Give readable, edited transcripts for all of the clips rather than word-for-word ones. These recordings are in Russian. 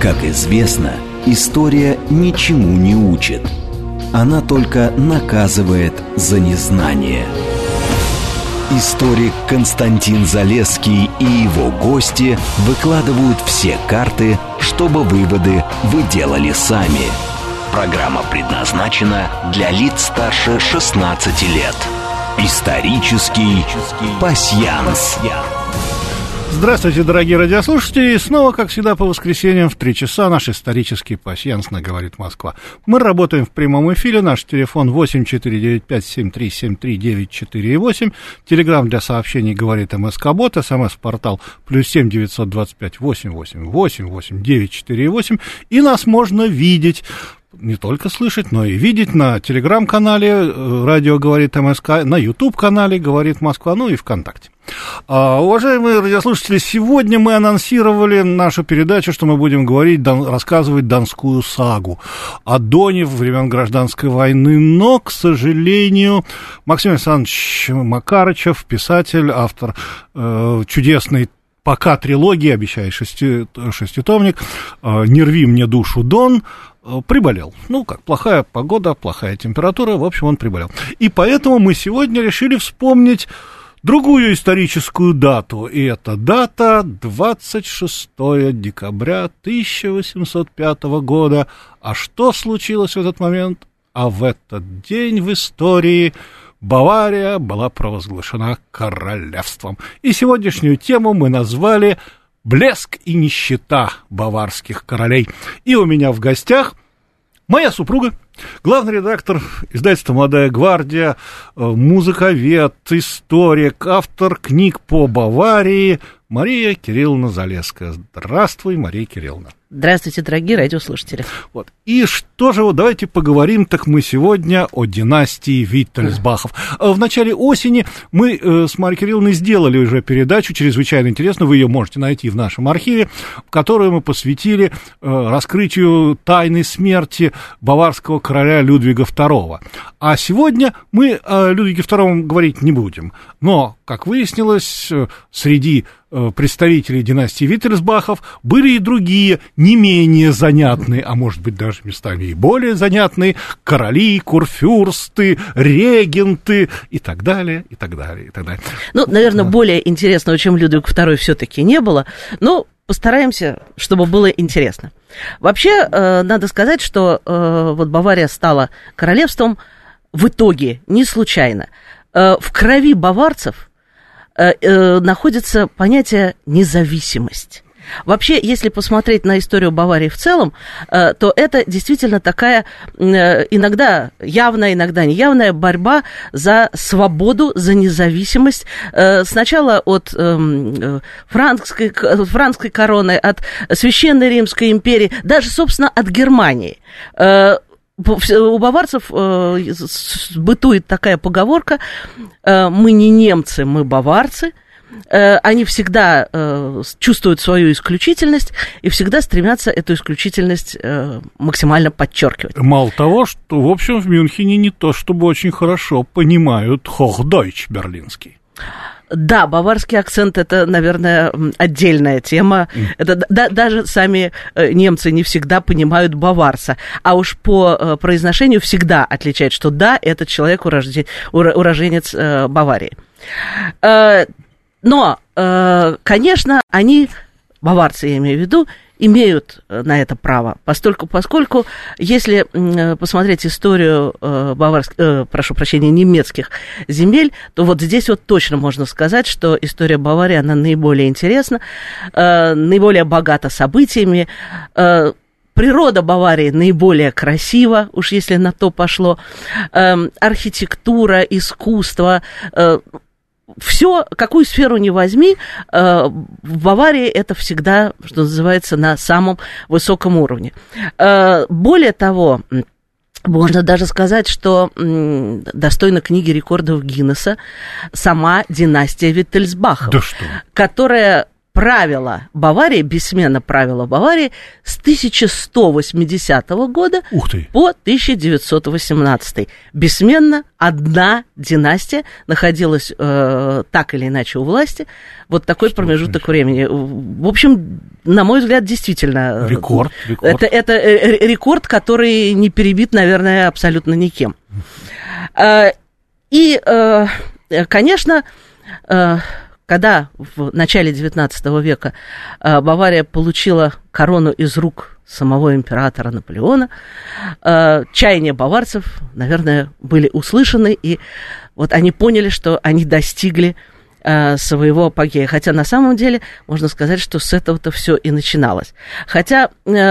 Как известно, история ничему не учит. Она только наказывает за незнание. Историк Константин Залесский и его гости выкладывают все карты, чтобы выводы вы делали сами. Программа предназначена для лиц старше 16 лет. Исторический пасьянс. Здравствуйте, дорогие радиослушатели. И снова, как всегда, по воскресеньям в 3 часа наш исторический пасьянс на «Говорит Москва». Мы работаем в прямом эфире. Наш телефон 8495-7373-948. Телеграм для сообщений «Говорит МСК-бот». СМС-портал +7 925 88 88 948. И нас можно видеть. Не только слышать, но и видеть на телеграм-канале «Радио говорит МСК», на YouTube-канале «Говорит Москва», ну и ВКонтакте. Уважаемые радиослушатели, сегодня мы анонсировали нашу передачу, что мы будем рассказывать Донскую сагу о Доне времен Гражданской войны, но, к сожалению, Максим Александрович Макарычев, писатель, автор чудесной пока трилогии, обещаю, шеститомник, «Не рви мне душу, Дон», приболел. Ну, как, плохая погода, плохая температура, в общем, он приболел. И поэтому мы сегодня решили вспомнить другую историческую дату. И эта дата 26 декабря 1805 года. А что случилось в этот момент? А в этот день в истории Бавария была провозглашена королевством. И сегодняшнюю тему мы назвали «Блеск и нищета баварских королей». И у меня в гостях моя супруга, главный редактор издательства «Молодая гвардия», музыковед, историк, автор книг по Баварии Мария Кирилловна Залесская. Здравствуй, Мария Кирилловна. Здравствуйте, дорогие радиослушатели. Вот. И что же, вот давайте поговорим, так мы сегодня о династии Виттельсбахов. В начале осени мы с Марией Кирилловной сделали уже передачу, чрезвычайно интересную, вы ее можете найти в нашем архиве, которую мы посвятили раскрытию тайны смерти баварского короля Людвига II. А сегодня мы о Людвиге II говорить не будем. Но, как выяснилось, среди представителей династии Виттельсбахов были и другие, не менее занятные, а может быть даже местами и более занятные, короли, курфюрсты, регенты и так далее, и так далее, и так далее. Ну, наверное, более интересного, чем Людвиг II, все-таки не было, но постараемся, чтобы было интересно. Вообще, надо сказать, что вот Бавария стала королевством в итоге не случайно. В крови баварцев находится понятие независимость. Вообще, если посмотреть на историю Баварии в целом, то это действительно такая иногда явная, иногда неявная борьба за свободу, за независимость. Сначала от франкской короны, от Священной Римской империи, даже, собственно, от Германии. У баварцев бытует такая поговорка: мы не немцы, мы баварцы. Они всегда чувствуют свою исключительность и всегда стремятся эту исключительность максимально подчеркивать. Мало того, что, в общем, в Мюнхене не то чтобы очень хорошо понимают Hochdeutsch берлинский. Да, баварский акцент – это, наверное, отдельная тема. Это, даже сами немцы не всегда понимают баварца. А уж по произношению всегда отличают, что да, этот человек уроженец Баварии. Но, конечно, они, баварцы, я имею в виду, имеют на это право, поскольку если посмотреть историю немецких земель, то вот здесь вот точно можно сказать, что история Баварии, она наиболее интересна, наиболее богата событиями. Природа Баварии наиболее красива, уж если на то пошло. Архитектура, искусство, все, какую сферу ни возьми, в Баварии это всегда, что называется, на самом высоком уровне. Более того, можно даже сказать, что достойна книги рекордов Гиннесса сама династия Виттельсбахов, да что? Которая правила Баварии, бессменно правила Баварии с 1180 года по 1918. Бессменно одна династия находилась так или иначе у власти. Вот такой промежуток времени. В общем, на мой взгляд, действительно... Рекорд. Это рекорд, который не перебит, наверное, абсолютно никем. И, конечно... Когда в начале XIX века Бавария получила корону из рук самого императора Наполеона, чаяния баварцев, наверное, были услышаны, и вот они поняли, что они достигли своего апогея. Хотя на самом деле можно сказать, что с этого-то все и начиналось. Хотя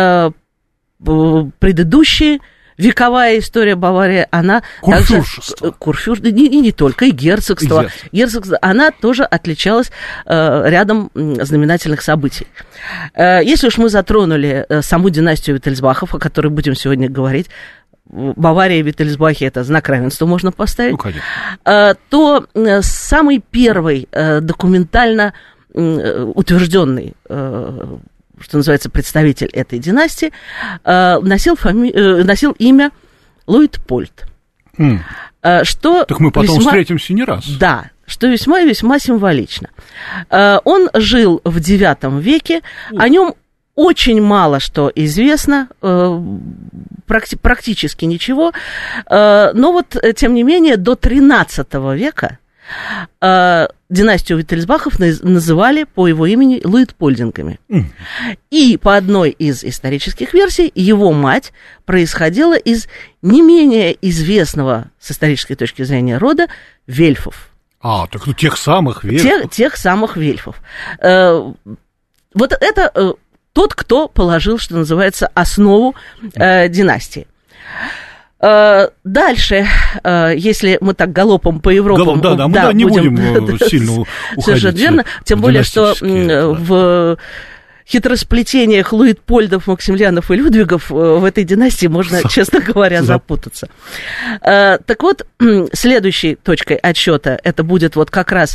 предыдущие вековая история Баварии, она Курфюрство. И не только, и герцогство, она тоже отличалась рядом знаменательных событий. Если уж мы затронули саму династию Виттельсбахов, о которой будем сегодня говорить, Бавария и Виттельсбахи — это знак равенства можно поставить, то самый первый документально утвержденный, что называется, представитель этой династии, носил имя Луитпольд. Так мы потом встретимся не раз. Да, что весьма и весьма символично. Он жил в IX веке, о нем очень мало что известно, практически ничего, но вот, тем не менее, до XIII века династию Виттельсбахов называли по его имени Луитпольдингами. И по одной из исторических версий его мать происходила из не менее известного с исторической точки зрения рода вельфов. Так тех самых вельфов. Тех самых вельфов. Вот это тот, кто положил, что называется, основу династии. Дальше, если мы так галопом по Европе... Мы не будем сильно уходить. Совершенно верно. Тем более, что в хитросплетениях Луитпольдов, Максимилианов и Людвигов в этой династии можно, честно говоря, запутаться. Так вот, следующей точкой отсчета это будет вот как раз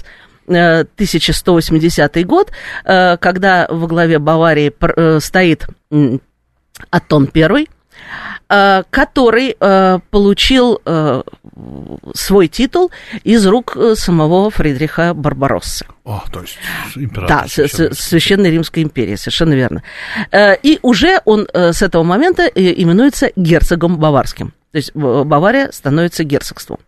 1180 год, когда во главе Баварии стоит Оттон I, который получил свой титул из рук самого Фридриха Барбароссы. То есть император. Да, Священной Римской империи, совершенно верно. И уже он с этого момента именуется герцогом баварским. То есть Бавария становится герцогством.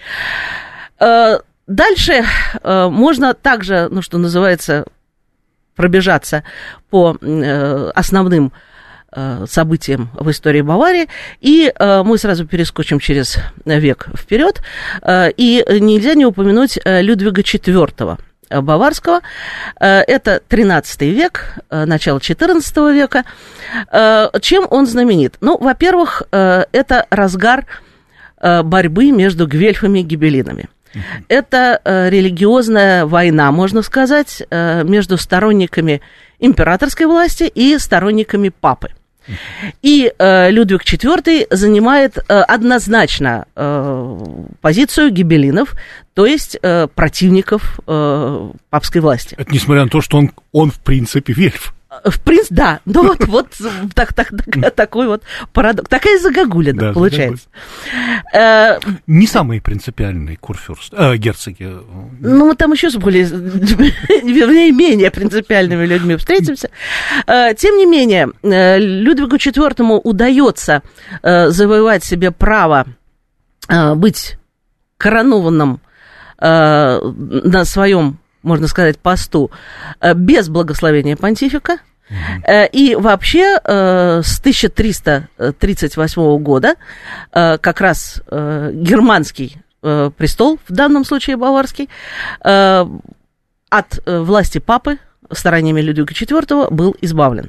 Дальше можно также, что называется, пробежаться по основным событиям в истории Баварии, и мы сразу перескочим через век вперед, и нельзя не упомянуть Людвига IV Баварского, это 13 век, начало 14 века. Чем он знаменит? Во-первых, это разгар борьбы между гвельфами и гибеллинами. Это религиозная война, можно сказать, между сторонниками императорской власти и сторонниками папы. И Людвиг IV занимает однозначно позицию гибеллинов, то есть противников папской власти. Это несмотря на то, что он в принципе вельф. В принципе, да. Такой вот парадокс. Такая загогулина получается. Не самые принципиальные герцоги. Мы там еще с вернее, менее принципиальными людьми встретимся. Тем не менее, Людвигу IV удается завоевать себе право быть коронованным на своем, можно сказать, посту без благословения понтифика. И вообще с 1338 года как раз германский престол, в данном случае баварский, от власти папы стараниями Людвига IV был избавлен.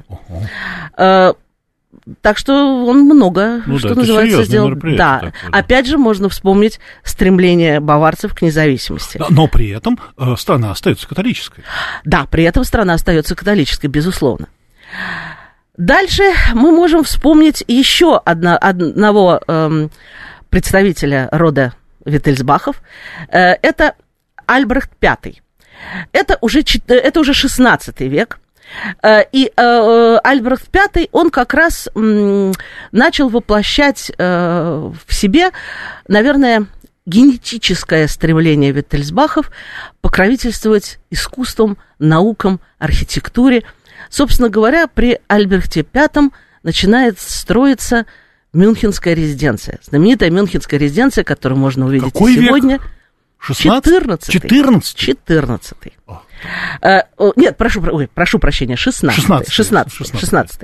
Так что он много, что называется, сделал. Да, опять же, можно вспомнить стремление баварцев к независимости. Но при этом страна остается католической. Да, при этом страна остается католической, безусловно. Дальше мы можем вспомнить еще одного представителя рода Виттельсбахов. Это Альбрехт V. Это уже 16 век. И Альбрехт V, он как раз начал воплощать в себе, наверное, генетическое стремление Виттельсбахов покровительствовать искусствам, наукам, архитектуре. Собственно говоря, при Альбрехте V начинает строиться Мюнхенская резиденция. Знаменитая Мюнхенская резиденция, которую можно увидеть Какой сегодня. Век? 14? 14. Нет, прошу прощения, 16.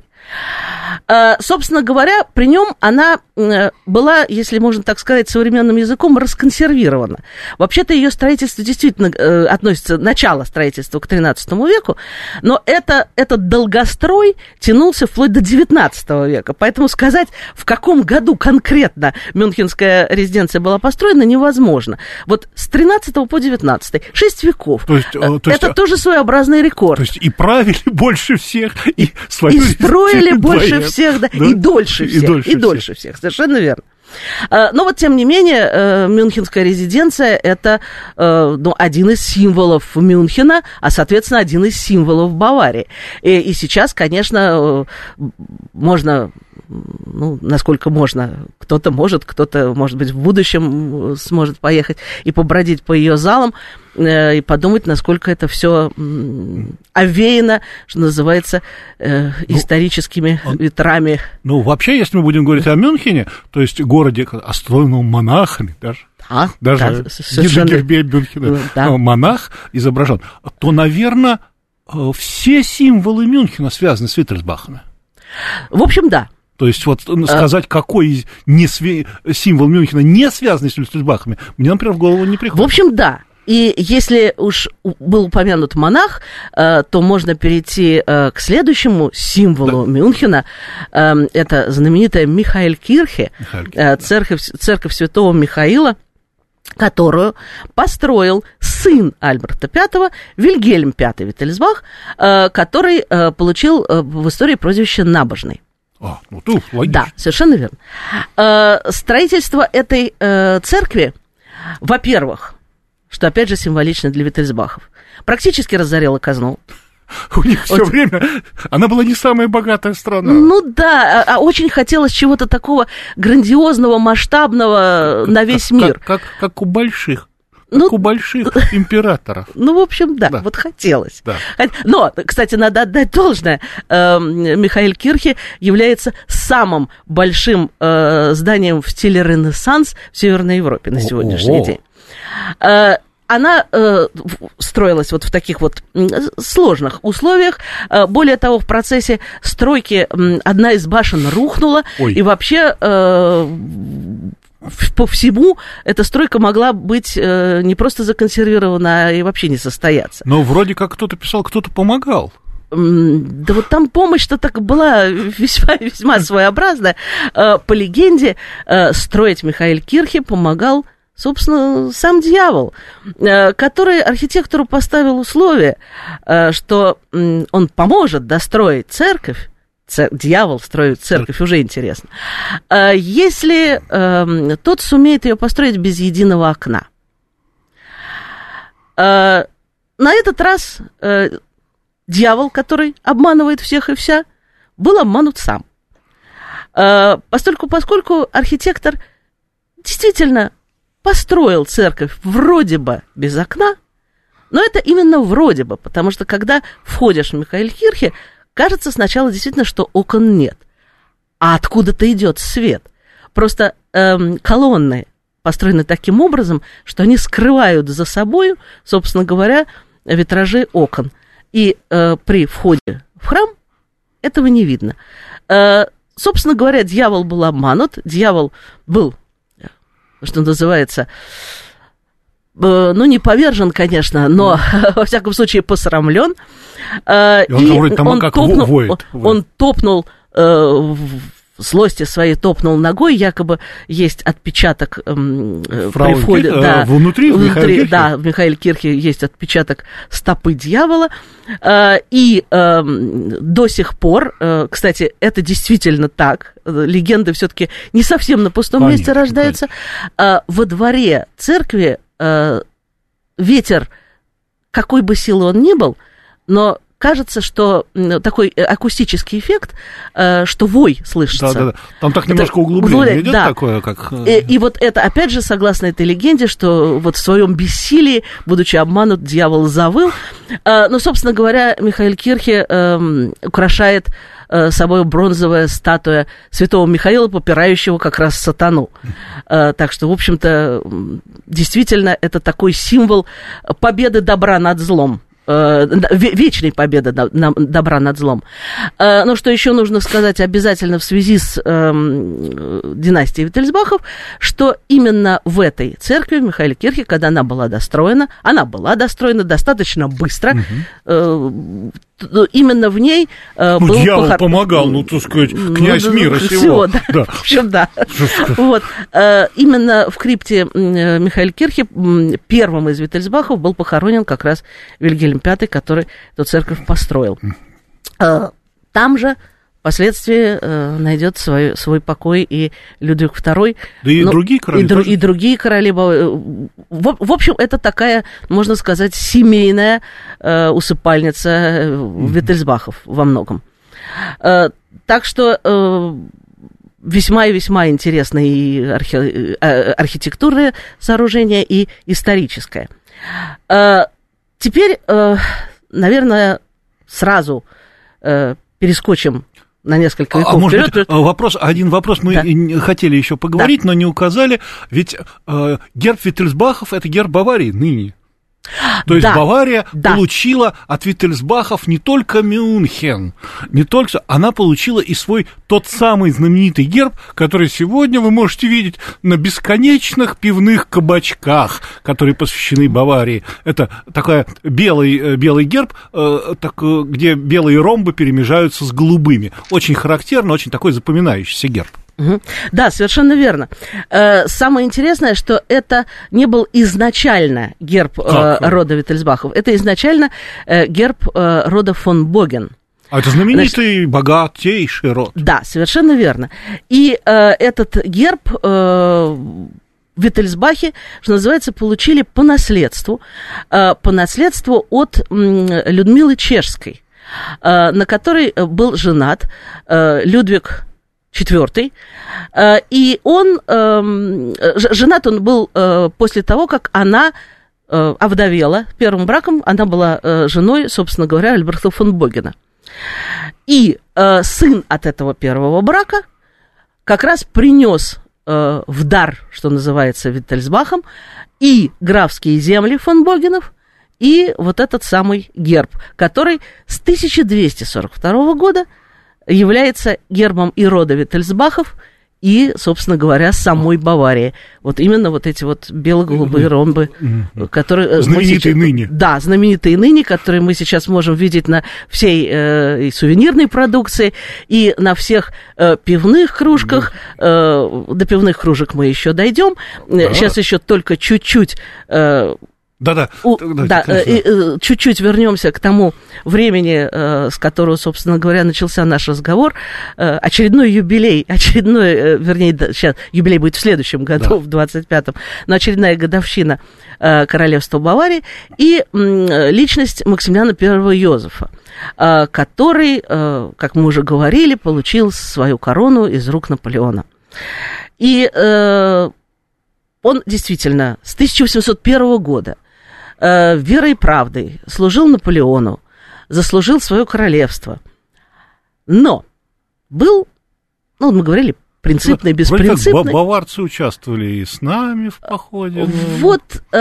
Собственно говоря, при нем она была, если можно так сказать, современным языком, расконсервирована. Вообще-то ее строительство действительно относится, начало строительства к XIII веку, но этот долгострой тянулся вплоть до XIX века. Поэтому сказать, в каком году конкретно Мюнхенская резиденция была построена, невозможно. Вот с 13 по 19, 6 веков. Это тоже своеобразный рекорд. То есть и правили больше всех, и свою строили больше всех, да, и дольше всех, совершенно верно. Но вот, тем не менее, Мюнхенская резиденция – это один из символов Мюнхена, а, соответственно, один из символов Баварии. И сейчас, конечно, можно, насколько можно, кто-то, может быть, в будущем сможет поехать и побродить по ее залам, и подумать, насколько это все овеяно, что называется, историческими ветрами. Вообще, если мы будем говорить о Мюнхене, то есть городе, построенном монахами, даже гербе Мюнхена, монах изображен, то, наверное, все символы Мюнхена связаны с Виттельсбахами. В общем, да. То есть вот сказать, какой символ Мюнхена не связан с Виттельсбахами, мне, например, в голову не приходит. В общем, да. И если уж был упомянут монах, то можно перейти к следующему символу Мюнхена. Это знаменитая Михаэлькирхе, церковь святого Михаила, которую построил сын Альбрехта V, Вильгельм V Виттельсбах, который получил в истории прозвище «Набожный». Логично. Да, совершенно верно. Строительство этой церкви, во-первых, что, опять же, символично для Виттельсбахов, практически разорило казну. У них все время... Она была не самая богатая страна. А очень хотелось чего-то такого грандиозного, масштабного на весь мир. Как у больших. Как у больших императоров. В общем, да, вот хотелось. Да. Но, кстати, надо отдать должное. Михаэлькирхе является самым большим зданием в стиле Ренессанс в Северной Европе на сегодняшний день. Она строилась вот в таких вот сложных условиях. Более того, в процессе стройки одна из башен рухнула, и вообще по всему эта стройка могла быть не просто законсервирована, а и вообще не состояться. Но вроде как кто-то писал, кто-то помогал. Да вот там помощь-то так была весьма своеобразная. По легенде, строить Михаэлькирхе помогал, собственно, сам дьявол, который архитектору поставил условие, что он поможет достроить церковь. Дьявол строит церковь, уже интересно. Если тот сумеет ее построить без единого окна. На этот раз дьявол, который обманывает всех и вся, был обманут сам. Поскольку архитектор действительно построил церковь вроде бы без окна, но это именно вроде бы, потому что когда входишь в Михаэлькирхе, кажется сначала действительно, что окон нет, а откуда-то идет свет. Просто колонны построены таким образом, что они скрывают за собой, собственно говоря, витражи окон. И при входе в храм этого не видно. Собственно говоря, дьявол был обманут, дьявол был, что называется, не повержен, конечно, но, во всяком случае, посрамлен. Он топнул в злости своей, топнул ногой, якобы есть отпечаток при входе. Внутри, в Михаэлькирхе есть отпечаток стопы дьявола. И до сих пор, кстати, это действительно так, легенды все-таки не совсем на пустом месте рождаются. Во дворе церкви ветер какой бы силы он ни был, но кажется, что такой акустический эффект, что вой слышится. Да. Там так немножко углубление идет такое, как... И вот это, опять же, согласно этой легенде, что вот в своем бессилии, будучи обманут, дьявол завыл. Но, собственно говоря, Михаэль Кирхе украшает собой бронзовая статуя святого Михаила, попирающего как раз сатану. Так что, в общем-то, действительно, это такой символ победы добра над злом. Вечной победы добра над злом. Но что еще нужно сказать обязательно в связи с династией Виттельсбахов, что именно в этой церкви Михаэля Кирхе, когда она была достроена достаточно быстро, именно в ней был дьявол помогал, так сказать, князь мира сего. Да. В общем, да. Вот. Именно в крипте Михаэля Кирхе первым из Виттельсбахов был похоронен как раз Вильгельм V, который эту церковь построил. Там же впоследствии найдет свой покой и Людвиг II. Да и другие короли. И другие короли. В общем, это такая, можно сказать, семейная усыпальница Виттельсбахов во многом. Так что весьма и весьма интересное и архитектурное сооружение, и историческое. Теперь, наверное, сразу перескочим на несколько веков вперед. Один вопрос мы хотели еще поговорить, но не указали. Ведь герб Виттельсбахов – это герб Баварии ныне. То есть Бавария получила от Виттельсбахов не только Мюнхен, она получила и свой тот самый знаменитый герб, который сегодня вы можете видеть на бесконечных пивных кабачках, которые посвящены Баварии. Это такой белый герб, где белые ромбы перемежаются с голубыми. Очень характерно, очень такой запоминающийся герб. Да, совершенно верно. Самое интересное, что это не был изначально герб рода Виттельсбахов, это изначально герб рода фон Боген. А это знаменитый, богатейший род. Да, совершенно верно. И этот герб Виттельсбахи, что называется, получили по наследству от Людмилы Чешской, на которой был женат Людвиг IV, и женат он был после того, как она овдовела первым браком, она была женой, собственно говоря, Альбрехта фон Богена. И сын от этого первого брака как раз принес в дар, что называется, Виттельсбахам, и графские земли фон Богенов, и вот этот самый герб, который с 1242 года является гербом и рода Виттельсбахов, и, собственно говоря, самой Баварии. Вот именно вот эти вот бело-голубые ромбы, которые... Знаменитые ныне. Да, знаменитые ныне, которые мы сейчас можем видеть на всей сувенирной продукции, и на всех пивных кружках. До пивных кружек мы еще дойдем. Сейчас еще только чуть-чуть... чуть-чуть вернемся к тому времени, с которого, собственно говоря, начался наш разговор. Очередной юбилей, сейчас юбилей будет в следующем году, в 25-м, но очередная годовщина королевства Баварии, и личность Максимилиана I Йозефа, который, как мы уже говорили, получил свою корону из рук Наполеона. И он действительно с 1801 года верой и правдой служил Наполеону, заслужил свое королевство. Но был, мы говорили, принципный, беспринципный. Вроде как баварцы участвовали и с нами в походе. Вот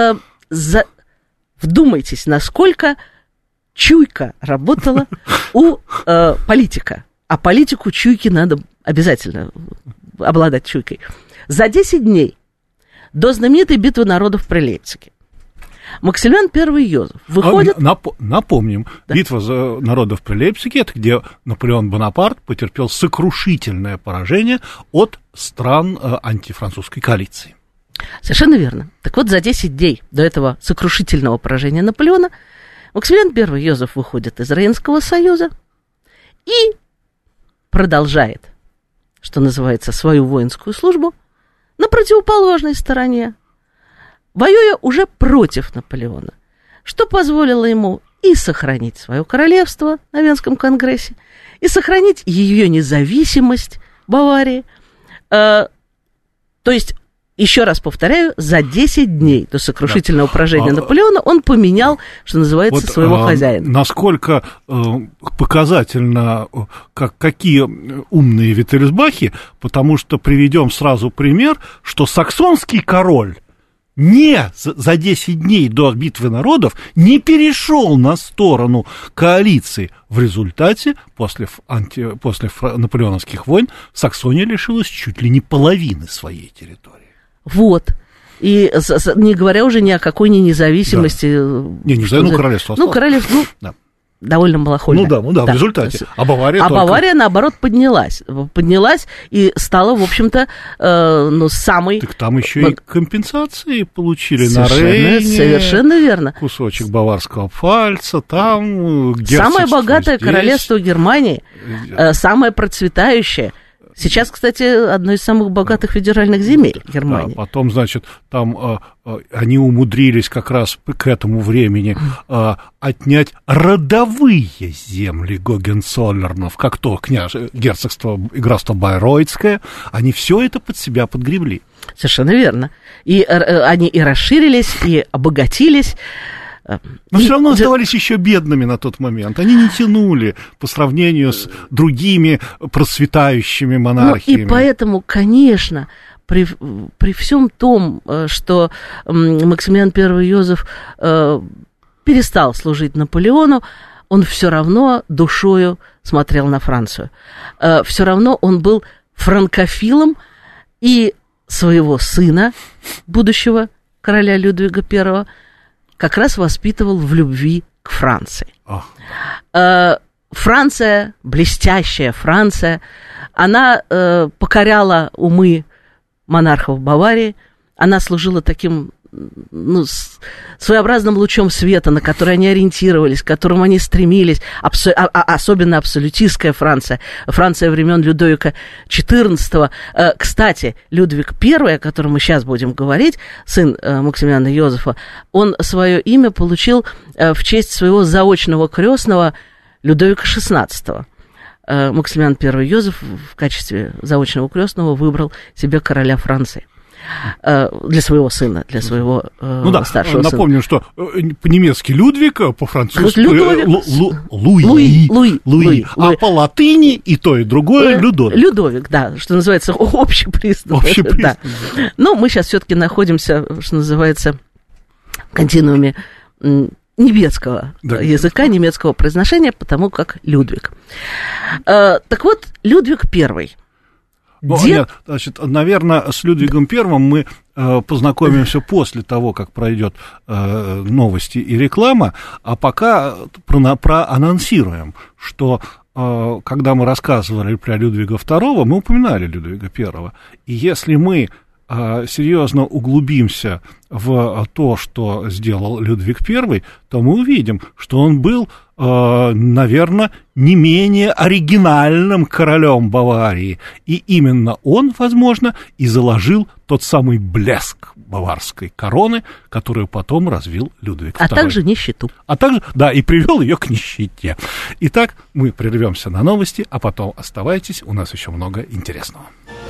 вдумайтесь, насколько чуйка работала у политика. А политику чуйки надо обязательно обладать чуйкой. За 10 дней до знаменитой битвы народов при Лейпциге Максимилиан I Йозеф выходит... Напомним, битва за народов при Лейпциге, это где Наполеон Бонапарт потерпел сокрушительное поражение от стран антифранцузской коалиции. Совершенно верно. Так вот, за 10 дней до этого сокрушительного поражения Наполеона Максимилиан I Йозеф выходит из Рейнского союза и продолжает, что называется, свою воинскую службу на противоположной стороне, воюя уже против Наполеона. что позволило ему и сохранить свое королевство на Венском конгрессе, и сохранить ее независимость Баварии. То есть, еще раз повторяю, за 10 дней до сокрушительного поражения Наполеона он поменял, что называется, своего хозяина. Насколько показательно, какие умные Виттельсбахи, потому что приведем сразу пример, что саксонский король за 10 дней до битвы народов не перешел на сторону коалиции. В результате, после наполеоновских войн, Саксония лишилась чуть ли не половины своей территории. Вот. И не говоря уже ни о какой независимости. Да. Королевство осталось. Королевство, да. Довольно малохольно. Да, в результате. А Бавария, наоборот, поднялась и стала, в общем-то, самой... Так там еще и компенсации получили на Рейне. Совершенно верно. Кусочек баварского пальца, там герцогство. Самое богатое здесь. Королевство Германии, самое процветающее. Сейчас, кстати, одно из самых богатых федеральных земель Германии. Да, потом, значит, там они умудрились как раз к этому времени отнять родовые земли Гогенцоллернов, как то герцогство и графство Байройцкое. Они все это под себя подгребли. Совершенно верно. И они и расширились, и обогатились. Но все равно оставались еще бедными на тот момент. Они не тянули по сравнению с другими процветающими монархиями. И поэтому, конечно, при всем том, что Максимилиан I Йозеф перестал служить Наполеону, он все равно душою смотрел на Францию. Все равно он был франкофилом, и своего сына, будущего короля Людвига I, как раз воспитывал в любви к Франции. Франция, блестящая Франция, она покоряла умы монархов Баварии, она служила таким своеобразным лучом света, на который они ориентировались, к которому они стремились, особенно абсолютистская Франция, Франция времен Людовика XIV. Кстати, Людвиг I, о котором мы сейчас будем говорить, сын Максимилиана Йозефа, он свое имя получил в честь своего заочного крестного Людовика XVI. Максимилиан I Йозеф в качестве заочного крестного выбрал себе короля Франции. Для своего сына, для своего старшего сына. Напомню, что по-немецки Людвиг, по-французски Луи, а по латыни и то, и другое Людовик. Людовик, да, что называется, общепризнанный. Да. Но мы сейчас все-таки находимся, что называется, в континууме немецкого языка, немецкого произношения, потому как Людвиг. Так вот, Людвиг I. Нет, значит, наверное, с Людвигом Первым мы познакомимся после того, как пройдет новости и реклама, а пока проанонсируем, что когда мы рассказывали про Людвига II, мы упоминали Людвига I, и если мы серьезно углубимся в то, что сделал Людвиг I, то мы увидим, что он был, наверное, не менее оригинальным королем Баварии. И именно он, возможно, и заложил тот самый блеск баварской короны, которую потом развил Людвиг II. А также нищету. И привел ее к нищете. Итак, мы прервемся на новости, а потом оставайтесь, у нас еще много интересного.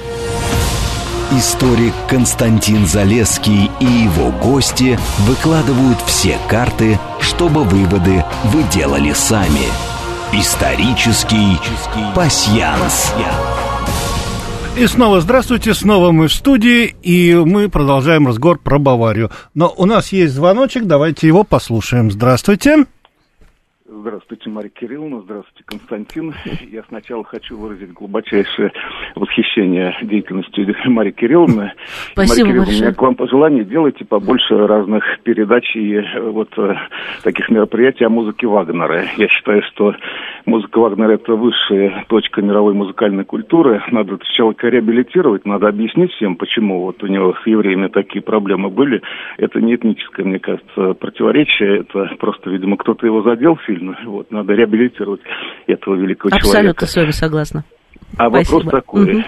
Историк Константин Залесский и его гости выкладывают все карты, чтобы выводы вы делали сами. Исторический пасьянс. И снова здравствуйте, снова мы в студии, и мы продолжаем разговор про Баварию. Но у нас есть звоночек, давайте его послушаем. Здравствуйте. Здравствуйте, Марья Кирилловна, здравствуйте, Константин. Я сначала хочу выразить глубочайшее восхищение деятельностью Марьи Кирилловны. Спасибо Марья Кирилловна, большое. у меня к вам пожелание: делайте побольше разных передач и таких мероприятий о музыке Вагнера. Я считаю, что музыка Вагнера — это высшая точка мировой музыкальной культуры. Надо человека реабилитировать, надо объяснить всем, почему у него с евреями такие проблемы были. Это не этническое, мне кажется, противоречие, это просто, видимо, кто-то его задел сильно. Надо реабилитировать этого великого человека. Абсолютно с вами согласна. А Спасибо. вопрос такой.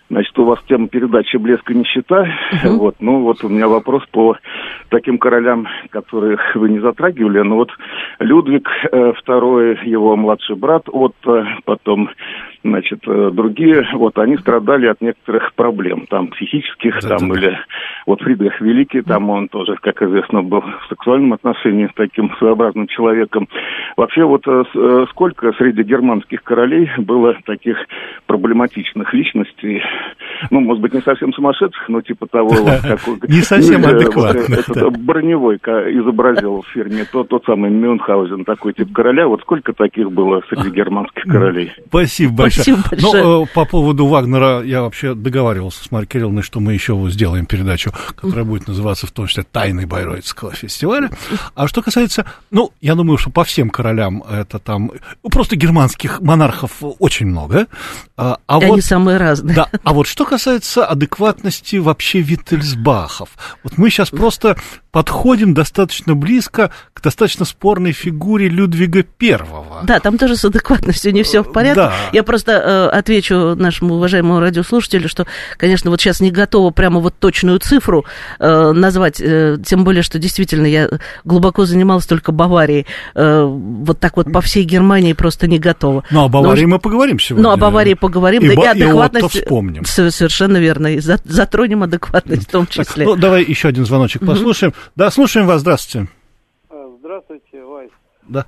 Значит, у вас тема передачи «Блеск и нищета». Вот, ну, вот у меня вопрос по таким королям, которых вы не затрагивали. Ну, вот Людвиг II, его младший брат Отто, потом, значит, другие, вот, они страдали от некоторых проблем, там, психических, или вот Фридрих Великий, там он тоже, как известно, был в сексуальном отношении с таким своеобразным человеком. Вообще, вот сколько среди германских королей было таких проблематичных личностей, ну, может быть, не совсем сумасшедших, но типа того, не совсем адекватно. Броневой изобразил в фильме тот самый Мюнхгаузен, такой тип короля. Вот сколько таких было среди германских королей? Спасибо большое. Ну, по поводу Вагнера я вообще договаривался с Марьей Кирилловной, что мы еще сделаем передачу, которая будет называться в том числе «Тайны Байройтского фестиваля». А что касается, ну, я думаю, что по всем королям это там, просто германских монархов очень много. Они самые разные. Да, а вот что касается адекватности вообще Виттельсбахов, вот мы сейчас просто подходим достаточно близко к достаточно спорной фигуре Людвига I. Да, там тоже с адекватностью не все в порядке. Да. Я просто отвечу нашему уважаемому радиослушателю, что, конечно, вот сейчас не готова прямо вот точную цифру назвать, тем более, что действительно я глубоко занималась только Баварией. Вот так вот по всей Германии просто не готова. Ну, о Баварии мы поговорим сегодня. Ну, о Баварии поговорим, и адекватность. Вспомним. Совершенно верно, и затронем адекватность в том числе. Так, ну, давай еще один звоночек послушаем. Да, слушаем вас, здравствуйте. Здравствуйте, Вайс. Да.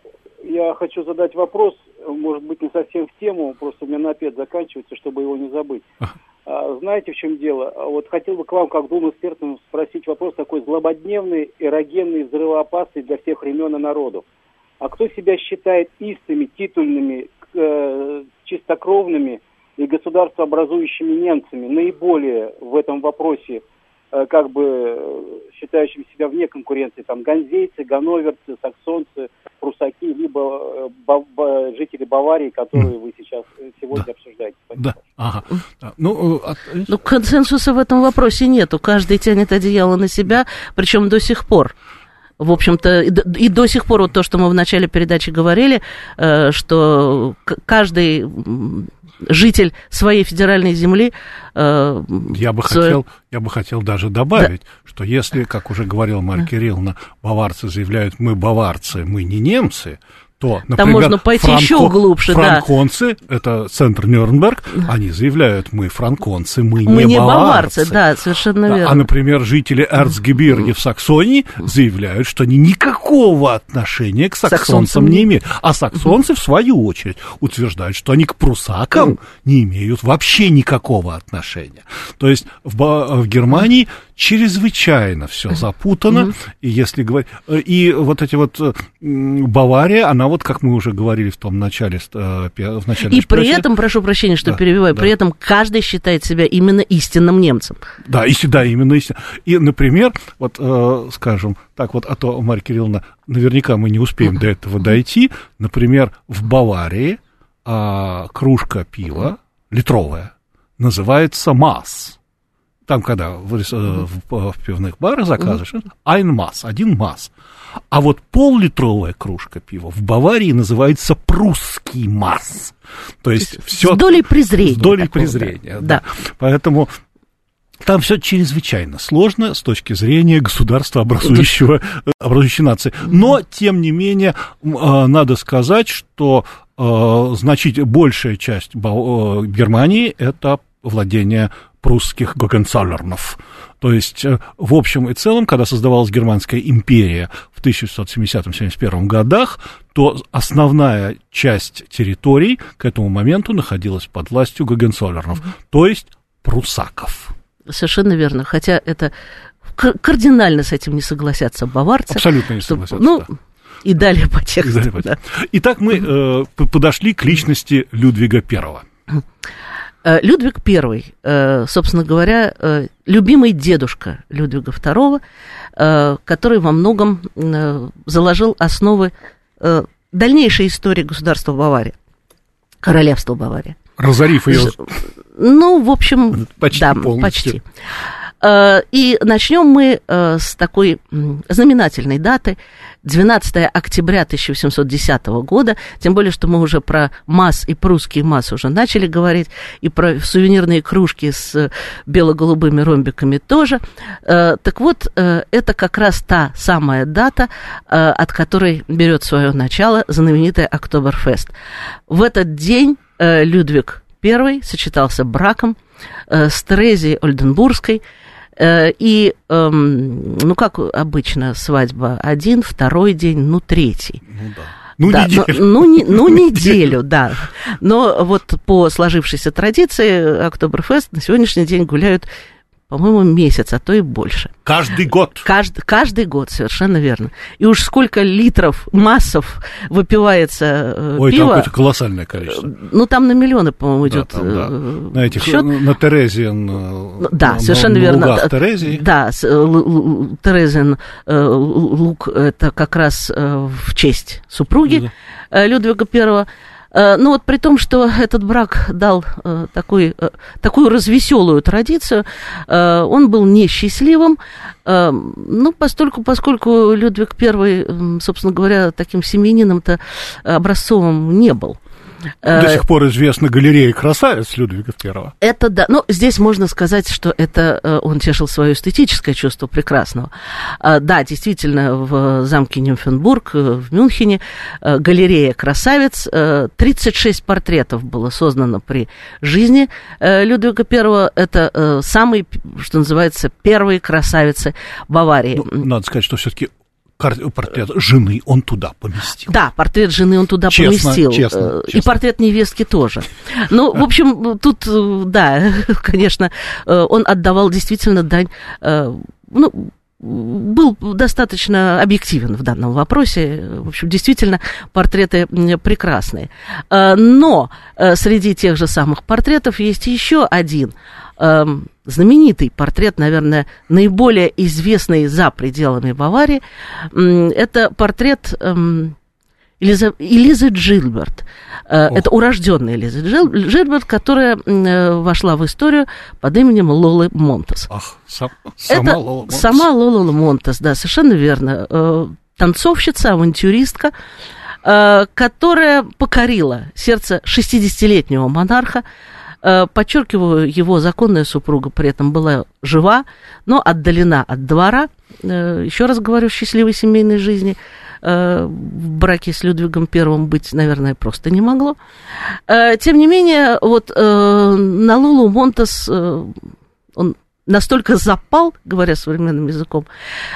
Я хочу задать вопрос, может быть, не совсем в тему, просто у меня напед заканчивается, чтобы его не забыть. Знаете, в чем дело? Вот хотел бы к вам, как двум экспертам, спросить вопрос такой злободневный, эрогенный, взрывоопасный для всех времен и народов. А кто себя считает истыми, титульными, чистокровными и государствообразующими немцами, наиболее в этом вопросе, как бы считающими себя вне конкуренции, там, ганзейцы, ганноверцы, саксонцы, прусаки, либо жители Баварии, которые вы сейчас сегодня обсуждаете. Спасибо. Да, ага. Ну, консенсуса в этом вопросе нету. Каждый тянет одеяло на себя, причем до сих пор. В общем-то, и до сих пор вот то, что мы в начале передачи говорили, что каждый житель своей федеральной земли... Я бы хотел даже добавить, что если, как уже говорила Марья Кирилловна, баварцы заявляют, мы баварцы, мы не немцы, то, например, там можно пойти еще глубже, франконцы, это центр Нюрнберг, они заявляют, мы франконцы, мы не баварцы. Да, совершенно верно. А, например, жители Эрцгебирги в Саксонии заявляют, что они никакого отношения к саксонцам не имеют. А саксонцы, в свою очередь, утверждают, что они к прусакам не имеют вообще никакого отношения. То есть в Германии чрезвычайно все запутано, и если говорить... И вот эти вот Бавария, она вот, как мы уже говорили в том начале... И при этом, прошу прощения, что перебиваю, при этом каждый считает себя именно истинным немцем. Да, именно истинным. И, например, вот, скажем, так вот, а то, Марья Кирилловна, наверняка мы не успеем до этого дойти, например, в Баварии кружка пива литровая называется «Масс». Там, когда в пивных барах заказываешь, ein Maß, один Maß. А вот пол-литровая кружка пива в Баварии называется прусский Maß. То есть все... С долей презрения. С долей презрения, да. Поэтому там все чрезвычайно сложно с точки зрения государства, образующей нации. Но, тем не менее, надо сказать, что большая часть Германии – это владение прусских Гогенцоллернов. То есть, в общем и целом, когда создавалась Германская империя в 1670-71 годах, то основная часть территорий к этому моменту находилась под властью Гогенцоллернов, то есть прусаков. Совершенно верно, хотя это кардинально с этим не согласятся баварцы. Абсолютно не согласятся, да. И далее по тексту. Да. Итак, мы подошли к личности Людвига I. Людвиг I, собственно говоря, любимый дедушка Людвига II, который во многом заложил основы дальнейшей истории государства Бавария, королевства Бавария. Разорив ее. Ну, в общем, почти полностью. И начнем мы с такой знаменательной даты. 12 октября 1810 года, тем более, что мы уже про масс и прусский масс уже начали говорить, и про сувенирные кружки с бело-голубыми ромбиками тоже. Так вот, это как раз та самая дата, от которой берет свое начало знаменитая Октоберфест. В этот день Людвиг I сочетался браком с Терезией Ольденбургской. И, ну, как обычно, свадьба один, второй день, третий. Ну, да. Неделю, да. Но вот по сложившейся традиции Октоберфест на сегодняшний день гуляют, по-моему, месяц, а то и больше. Каждый год. Каждый год, совершенно верно. И уж сколько литров, массов выпивается Ой, пива. там какое-то колоссальное количество. Ну, там на миллионы, по-моему, идет на этих, счет. На Терезиан. Да, совершенно верно. Терезии. Да, Терезиан луг, это как раз в честь супруги Людвига I. Ну вот при том, что этот брак дал такую развеселую традицию, он был несчастливым, ну, поскольку Людвиг I, собственно говоря, таким семьянином-то образцовым не был. До сих пор известна галерея красавиц Людвига I. Это да, но здесь можно сказать, что это он тешил свое эстетическое чувство прекрасного. Да, действительно, в замке Нимфенбург в Мюнхене галерея красавиц, 36 портретов было создано при жизни Людвига I. Это самые, что называется, первые красавицы Баварии. Ну, надо сказать, что все-таки портрет жены он туда поместил. Да, портрет жены он туда поместил. Честно. И портрет невестки тоже. Ну, в общем, тут, да, конечно, он отдавал действительно дань, ну, был достаточно объективен в данном вопросе. В общем, действительно, портреты прекрасные. Но среди тех же самых портретов есть еще один знаменитый портрет, наверное, наиболее известный за пределами Баварии. Это портрет Элизы Джильберт. Это урожденная Элиза Джильберт, которая вошла в историю под именем Лолы Монтес. Ах, сама Лола Монтес. Сама Лола Монтес, да, совершенно верно. Танцовщица, авантюристка, которая покорила сердце 60-летнего монарха. Подчеркиваю, его законная супруга при этом была жива, но отдалена от двора. Еще раз говорю, счастливой семейной жизни в браке с Людвигом I быть, наверное, просто не могло. Тем не менее, вот на Лолу Монтес он настолько запал, говоря современным языком,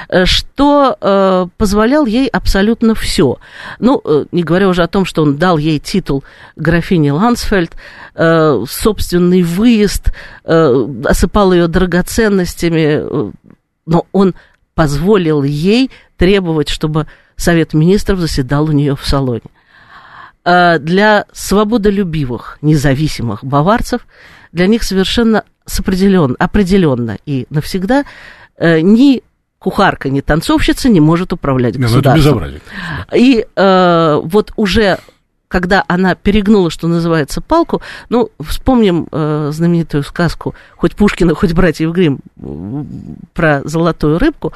что позволял ей абсолютно все. Ну, не говоря уже о том, что он дал ей титул графини Лансфельд, собственный выезд, осыпал ее драгоценностями, но он позволил ей требовать, чтобы Совет Министров заседал у нее в салоне. Для свободолюбивых, независимых баварцев, для них совершенно определенно и навсегда ни кухарка, ни танцовщица не может управлять государством. Это безобразие. И вот уже когда она перегнула, что называется, палку, ну, вспомним знаменитую сказку хоть Пушкина, хоть братьев Гримм про золотую рыбку,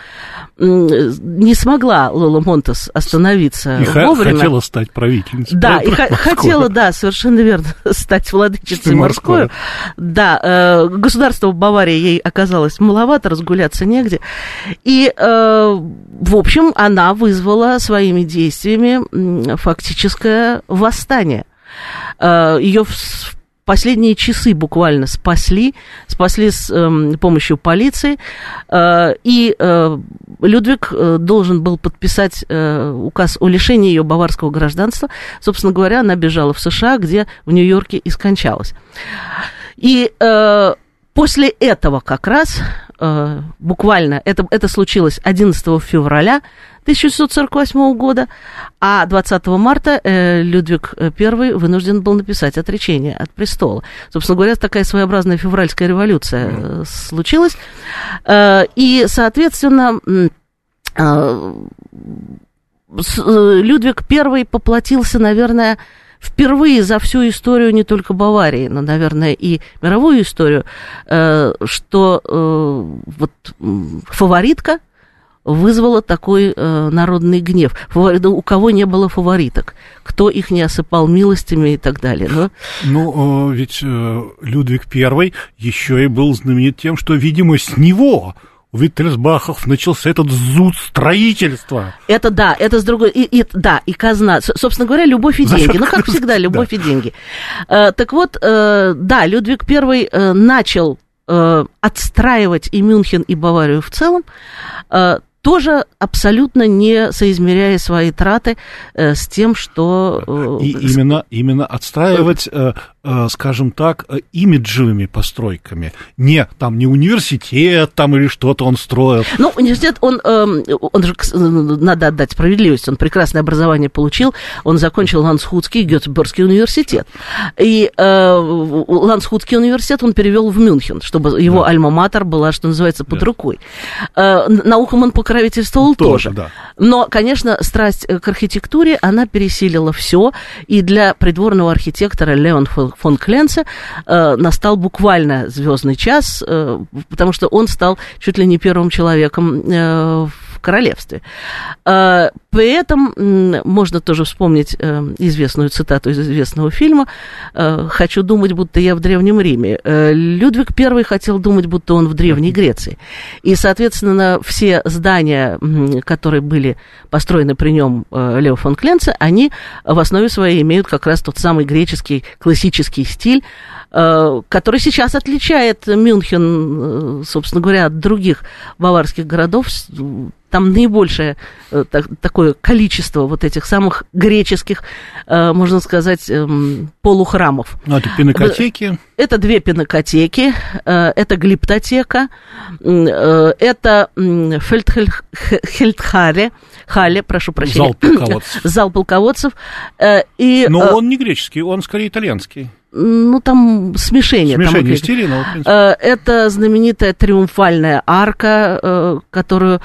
не смогла Лола Монтес остановиться вовремя. Хотела стать правительницей. Да, и хотела, да, совершенно верно, стать владычицей морской. Да, государство Баварии ей оказалось маловато, разгуляться негде. И, в общем, она вызвала своими действиями фактическое восстание. Ее в последние часы буквально спасли с помощью полиции, и Людвиг должен был подписать указ о лишении ее баварского гражданства. Собственно говоря, она бежала в США, где в Нью-Йорке и скончалась. И после этого как раз, буквально, это случилось 11 февраля 1648 года, а 20 марта Людвиг I вынужден был написать отречение от престола. Собственно говоря, такая своеобразная февральская революция случилась. И, соответственно, Людвиг I поплатился, наверное, впервые за всю историю не только Баварии, но, наверное, и мировую историю, что вот фаворитка вызвало такой народный гнев? У кого не было фавориток? Кто их не осыпал милостями и так далее? Ведь Людвиг I еще и был знаменит тем, что, видимо, с него у Виттельсбахов начался этот зуд строительства. Это да, это с другой... И казна. Собственно говоря, любовь и деньги. Как всегда, любовь и деньги. Так вот, да, Людвиг I начал отстраивать и Мюнхен, и Баварию в целом, тоже абсолютно не соизмеряя свои траты с тем, что... И именно отстраивать, скажем так, имиджевыми постройками. Не университет там или что-то он строил. Университет, он же, надо отдать справедливость, он прекрасное образование получил, он закончил Ландсхутский и Гетеборгский университет. И Ландсхутский университет он перевел в Мюнхен, чтобы его альма-матер была, что называется, под рукой. Наукам он покровительствовал тоже. Да. Но, конечно, страсть к архитектуре, она пересилила все, и для придворного архитектора Леон фон Кленце настал буквально звездный час, потому что он стал чуть ли не первым человеком в королевстве. При этом можно тоже вспомнить известную цитату из известного фильма «Хочу думать, будто я в Древнем Риме». Людвиг I хотел думать, будто он в Древней Греции. И, соответственно, все здания, которые были построены при нем Лео фон Кленце, они в основе своей имеют как раз тот самый греческий классический стиль, который сейчас отличает Мюнхен, собственно говоря, от других баварских городов. Там наибольшее такое количество вот этих самых греческих, можно сказать, полухрамов. Это пинакотеки? Это 2 пинакотеки, это глиптотека, это Фельдхалле, прошу прощения. Зал полководцев. Но он не греческий, он скорее итальянский. Там смешение. Смешение стилей, но, в принципе. Это знаменитая триумфальная арка, которую,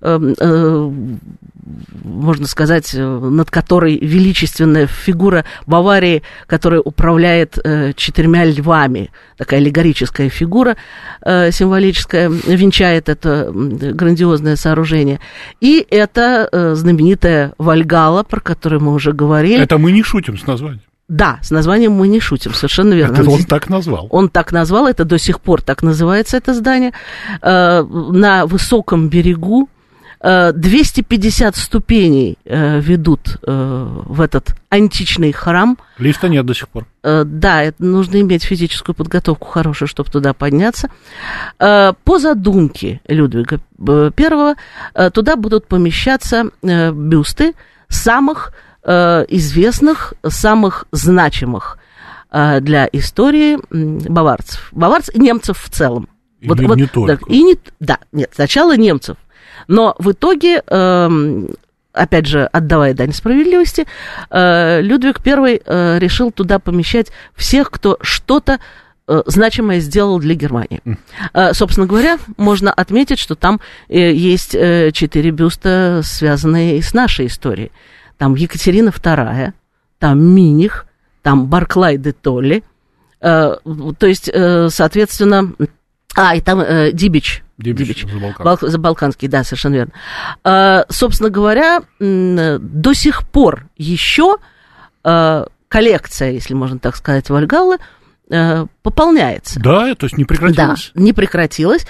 можно сказать, над которой величественная фигура Баварии, которая управляет 4 львами. Такая аллегорическая фигура символическая венчает это грандиозное сооружение. И это знаменитая Вальгалла, про которую мы уже говорили. Это мы не шутим с названием. Да, с названием мы не шутим, совершенно верно. Это он так назвал. Он так назвал, это до сих пор так называется это здание. На высоком берегу 250 ступеней ведут в этот античный храм. Лифта нет до сих пор. Да, это нужно иметь физическую подготовку хорошую, чтобы туда подняться. По задумке Людвига I туда будут помещаться бюсты самых известных, самых значимых для истории баварцев. Немцев в целом. Не только. Сначала немцев. Но в итоге, опять же, отдавая дань справедливости, Людвиг I решил туда помещать всех, кто что-то значимое сделал для Германии. Собственно говоря, можно отметить, что там есть 4 бюста, связанные с нашей историей. Там Екатерина II, там Миних, там Барклай де Толли, то есть, соответственно... и там Дибич Забалканский, да, совершенно верно. Собственно говоря, до сих пор еще коллекция, если можно так сказать, Вальгаллы пополняется. Да, то есть не прекратилась? Да, не прекратилась.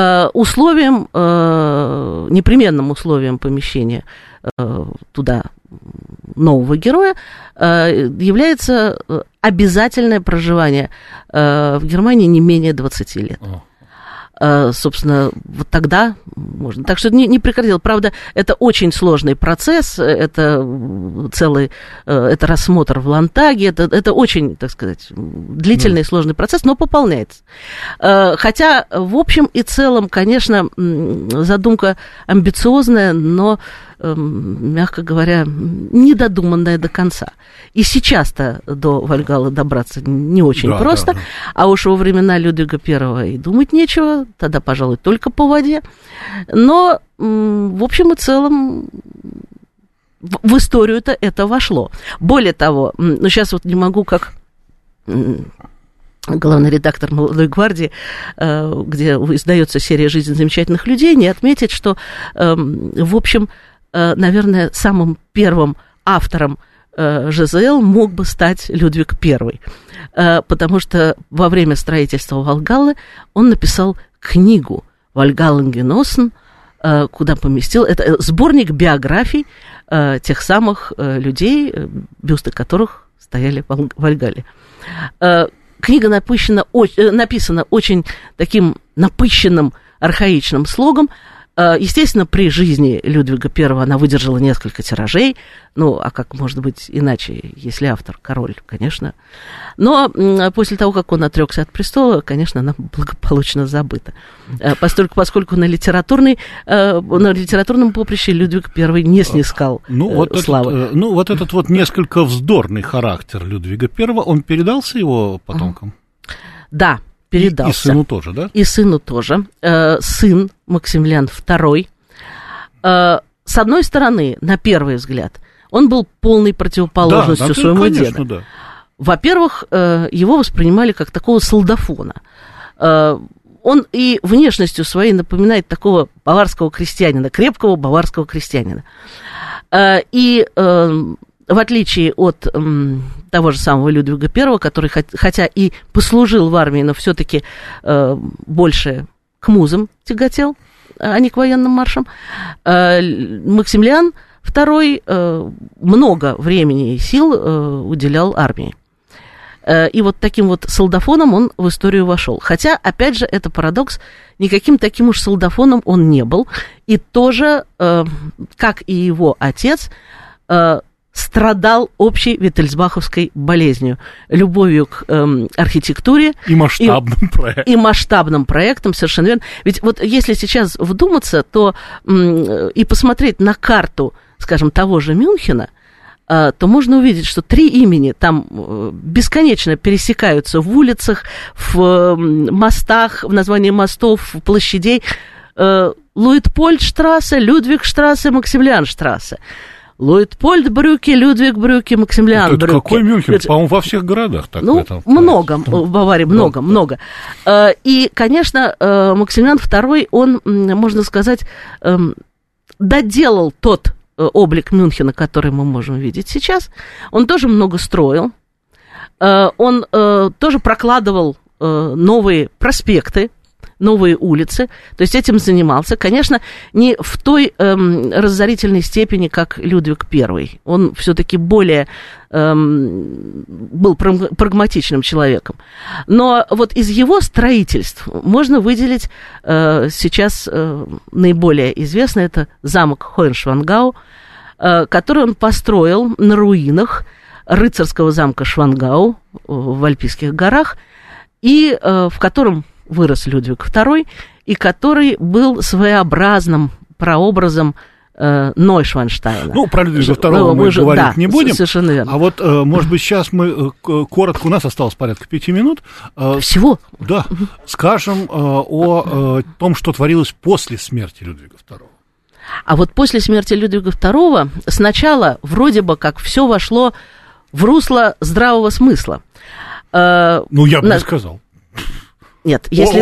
Непременным условием помещения туда нового героя является обязательное проживание в Германии не менее 20 лет. Собственно, вот тогда можно. Так что не прекратил. Правда, это очень сложный процесс, это целый, это рассмотр в Лантаге, это очень, так сказать, длительный и сложный процесс, но пополняется. Хотя, в общем и целом, конечно, задумка амбициозная, но, мягко говоря, недодуманная до конца. И сейчас-то до Вальгаллы добраться не очень просто, да. А уж во времена Людвига I и думать нечего, тогда, пожалуй, только по воде. Но, в общем и целом, в историю-то это вошло. Более того, сейчас вот не могу как главный редактор «Молодой гвардии», где издается серия «Жизнь замечательных людей», не отметить, что, в общем, наверное, самым первым автором ЖЗЛ мог бы стать Людвиг I, потому что во время строительства Вальгаллы он написал книгу «Вальгаллен-Геносен», куда поместил, это сборник биографий тех самых людей, бюсты которых стояли в Вальгалле. Книга написана очень таким напыщенным, архаичным слогом. Естественно, при жизни Людвига I она выдержала несколько тиражей. Ну, а как может быть иначе, если автор король, конечно. Но после того, как он отрекся от престола, конечно, она благополучно забыта. Поскольку на литературном поприще Людвиг I не снискал славы. Вот этот вот несколько вздорный характер Людвига I, он передался его потомкам? Да. Передался. И сыну тоже, да? И сыну тоже. Сын Максимилиан II. С одной стороны, на первый взгляд, он был полной противоположностью своему деду. Да. Во-первых, его воспринимали как такого солдафона. Он и внешностью своей напоминает такого баварского крестьянина, крепкого баварского крестьянина. И в отличие от того же самого Людвига I, который хотя и послужил в армии, но все-таки больше к музам тяготел, а не к военным маршам, Максимилиан II много времени и сил уделял армии. И вот таким вот солдафоном он в историю вошел. Хотя, опять же, это парадокс, никаким таким уж солдафоном он не был. И тоже, как и его отец, страдал общей виттельсбаховской болезнью, любовью к архитектуре. И масштабным проектом. И масштабным проектом, совершенно верно. Ведь вот если сейчас вдуматься, то и посмотреть на карту, скажем, того же Мюнхена, то можно увидеть, что 3 имени там бесконечно пересекаются в улицах, в мостах, в названии мостов, в площадей. Луитпольдштрассе, Людвигштрассе, Максимилианштрассе. Луитпольд-Брюке, Людвиг-Брюке, Максимилиан-Брюке. Это какой Мюнхен? По-моему, во всех городах так. Много, в Баварии много. И, конечно, Максимилиан II, он, можно сказать, доделал тот облик Мюнхена, который мы можем видеть сейчас. Он тоже много строил. Он тоже прокладывал новые проспекты, новые улицы, то есть этим занимался, конечно, не в той разорительной степени, как Людвиг I. Он все-таки более был прагматичным человеком. Но вот из его строительств можно выделить сейчас наиболее известный, это замок Хоеншвангау, который он построил на руинах рыцарского замка Швангау в Альпийских горах, и в котором вырос Людвиг II, и который был своеобразным прообразом Нойшванштейна. Ну, про Людвига II мы говорить не будем. Совершенно верно. А вот, может быть, сейчас мы коротко, у нас осталось порядка 5 минут. Всего? Да. Скажем о том, что творилось после смерти Людвига II. А вот после смерти Людвига II сначала вроде бы как все вошло в русло здравого смысла. Ну, я бы не сказал. Нет, если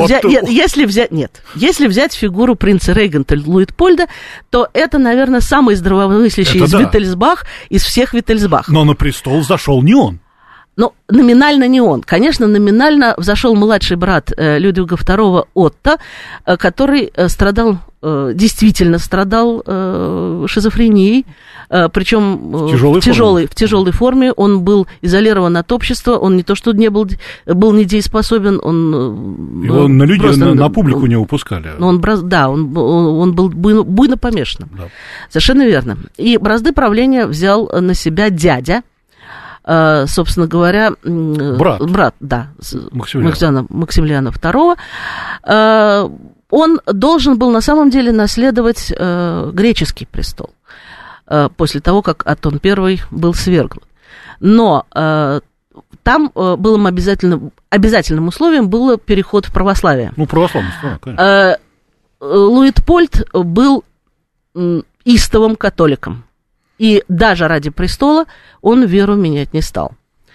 взять фигуру принца регента Луитпольда, то это, наверное, самый здравомыслящий из Виттельсбах, из всех Виттельсбах. Но на престол взошел не он. Ну, номинально не он. Конечно, номинально взошел младший брат Людвига II Отто, который действительно страдал шизофренией, причем в тяжелой форме. Он был изолирован от общества, он не то что был недееспособен, его на людей, на публику не выпускали. Он был буйно помешанным. Да. Совершенно верно. И бразды правления взял на себя дядя, собственно говоря, брат Максимилиана II. Он должен был на самом деле наследовать греческий престол после того, как Атон I был свергнут. Но там было обязательным условием был переход в православие. Ну, православность, да, конечно. Луитпольд был истовым католиком. И даже ради престола он веру менять не стал.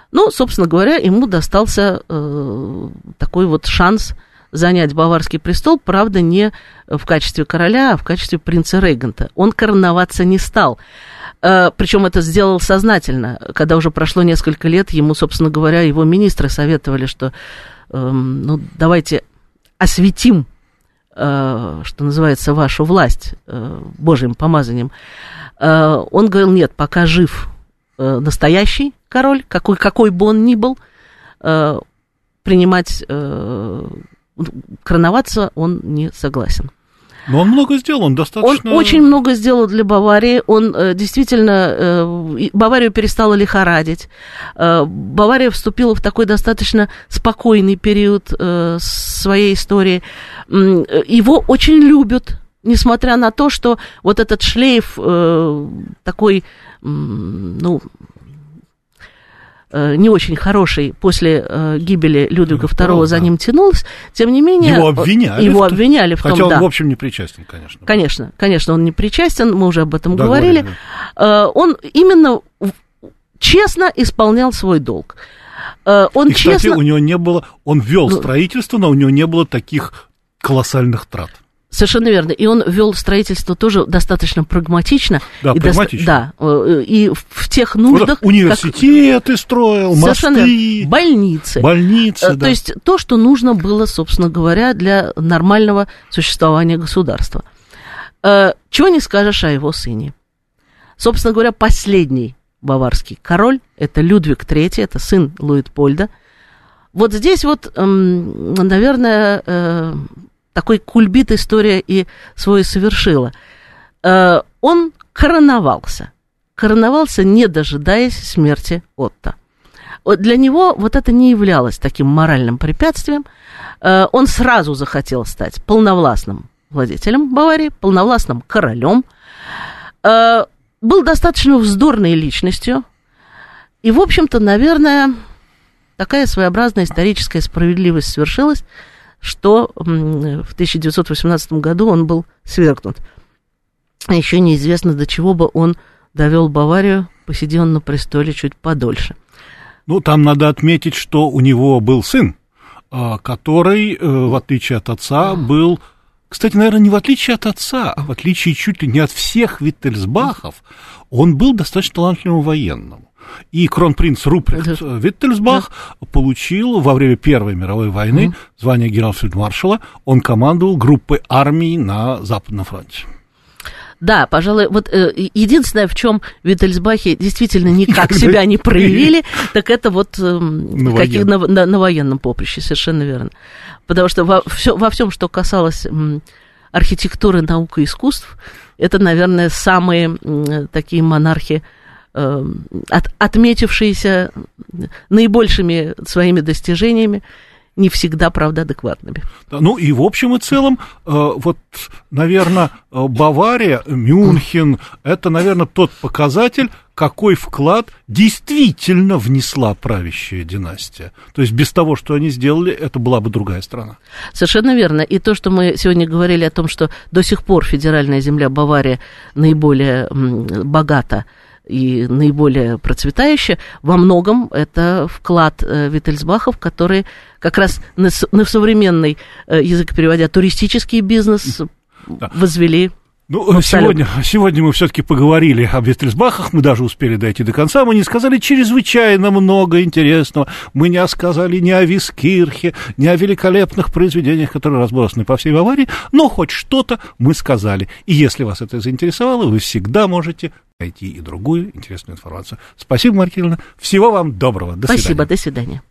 Ну, собственно говоря, ему достался такой вот шанс занять баварский престол, правда, не в качестве короля, а в качестве принца-регента. Он короноваться не стал. Причем это сделал сознательно. Когда уже прошло несколько лет, ему, собственно говоря, его министры советовали, что ну, давайте осветим, что называется, вашу власть Божьим помазанием. Он говорил, нет, пока жив настоящий король, какой бы он ни был, принимать, короноваться он не согласен. Но он много сделал, он достаточно... Он очень много сделал для Баварии, он действительно... Баварию перестала лихорадить, Бавария вступила в такой достаточно спокойный период своей истории. Его очень любят, несмотря на то, что вот этот шлейф такой, ну... не очень хороший после гибели Людвига II за ним тянулся, тем не менее... Его обвиняли в том, хотя он, в общем, не причастен, конечно. Конечно, он не причастен, мы уже об этом говорили. Он именно честно исполнял свой долг. Он кстати, у него не было... Он вел строительство, но у него не было таких колоссальных трат. Совершенно верно. И он вел строительство тоже достаточно прагматично. Да, прагматично. И в тех нуждах... Университеты строил, мосты. Больницы. Да. То есть то, что нужно было, собственно говоря, для нормального существования государства. Чего не скажешь о его сыне. Собственно говоря, последний баварский король, это Людвиг III, это сын Луитпольда. Вот здесь вот, наверное... такой кульбит история и свой совершила. Он короновался, не дожидаясь смерти Отто. Для него вот это не являлось таким моральным препятствием. Он сразу захотел стать полновластным владетелем Баварии, полновластным королем. Был достаточно вздорной личностью. И, в общем-то, наверное, такая своеобразная историческая справедливость свершилась, что в 1918 году он был свергнут. Еще неизвестно, до чего бы он довел Баварию, посиди он на престоле чуть подольше. Ну, там надо отметить, что у него был сын, который, в отличие от отца, был... Кстати, наверное, не в отличие от отца, а в отличие чуть ли не от всех Виттельсбахов, он был достаточно талантливым военным. И кронпринц Рупрехт Виттельсбах получил во время Первой мировой войны звание генерал-фельдмаршала. Он командовал группой армий на Западном фронте. Да, пожалуй, вот единственное, в чем Виттельсбахи действительно никак себя не проявили, так это вот на военном поприще, совершенно верно. Потому что во всем, что касалось архитектуры, наук и искусств, это, наверное, самые такие монархи, отметившиеся наибольшими своими достижениями, не всегда, правда, адекватными. Ну и в общем и целом, вот, наверное, Бавария, Мюнхен, это, наверное, тот показатель, какой вклад действительно внесла правящая династия. То есть без того, что они сделали, это была бы другая страна. Совершенно верно. И то, что мы сегодня говорили о том, что до сих пор федеральная земля Бавария наиболее богата и наиболее процветающая, во многом это вклад Виттельсбахов, которые как раз на современный язык переводя туристический бизнес возвели. Ну, сегодня мы все-таки поговорили об Виттельсбахах, мы даже успели дойти до конца, мы не сказали чрезвычайно много интересного, мы не сказали ни о Вискирхе, ни о великолепных произведениях, которые разбросаны по всей Баварии, но хоть что-то мы сказали. И если вас это заинтересовало, вы всегда можете найти и другую интересную информацию. Спасибо, Марья Кирилловна, всего вам доброго, до свидания. Спасибо, до свидания.